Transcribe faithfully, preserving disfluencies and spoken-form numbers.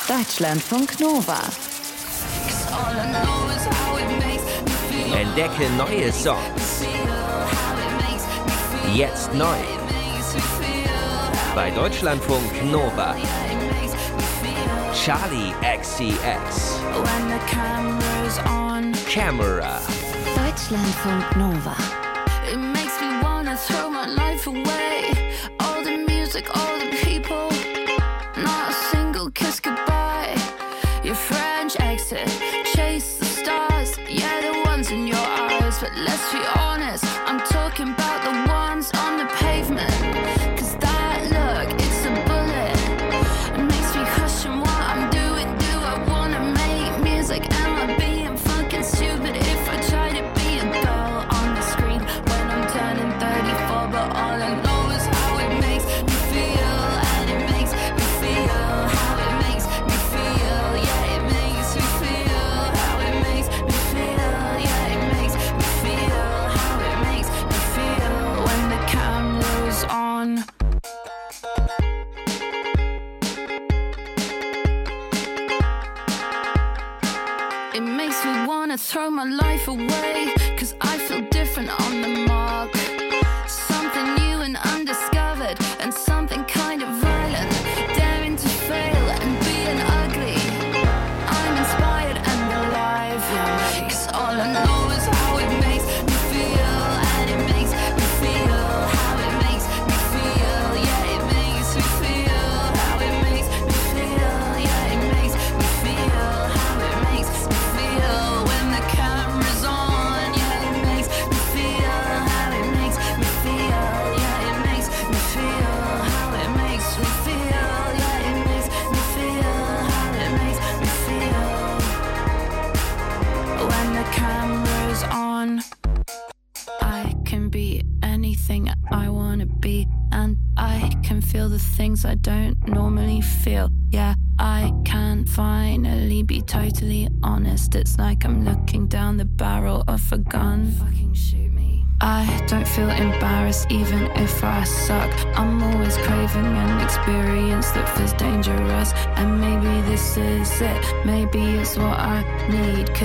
Deutschlandfunk Nova. Entdecke neue Songs. Jetzt neu. Bei Deutschlandfunk Nova. Charlie X C X. Camera. Deutschlandfunk Nova. It makes me wanna throw my life away. All the music, all the people. Not a single kiss goodbye. Your French exit, chase the stars. Yeah, the ones in your eyes. But let's be honest, I'm talking about the ones on the pavement. Cause that look, it's a bullet. It makes me question what I'm doing. Do I wanna make music? Am I being fucking stupid if I try to be a girl on the screen when I'm turning thirty-four? But all I know is how it makes me feel. And it makes me feel how it makes me feel. Yeah, it makes me feel how it makes me feel. Yeah, it makes me feel how it makes me feel when the camera's on. It makes me wanna throw my life away. Cause I feel different on the mark. Something new and undiscovered. And something kind of violent. Daring to fail and being ugly. I'm inspired and alive. Cause all I know is how it makes me feel. And it makes me feel how it makes me feel. Yeah, it makes me feel how it makes me feel. Yeah, it makes me feel how it makes me feel when the camera's on. Yeah, it makes me feel how it makes me feel. Yeah, it makes me feel how it makes me feel. Yeah, it makes me feel how it makes me feel when the camera's on. I can be anything I wanna be, and I can feel the things I don't normally feel. Yeah, I can finally be totally honest. It's like I'm looking down the barrel of a gun. Fucking shoot me. I don't feel embarrassed even if I suck. I'm always craving an experience that feels dangerous. And maybe this is it. Maybe it's what I need.